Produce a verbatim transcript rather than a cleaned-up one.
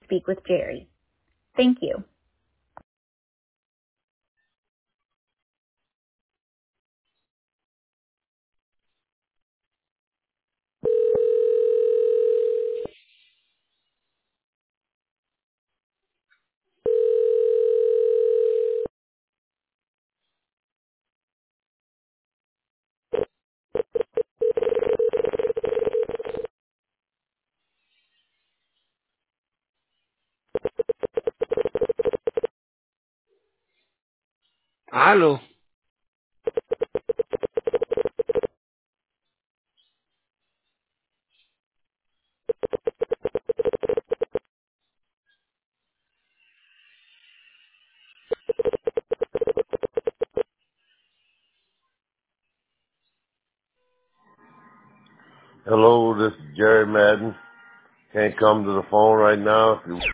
speak with Jerry. Thank you. Aló. Hello, this is Jerry Madden. Can't come to the phone right now. If you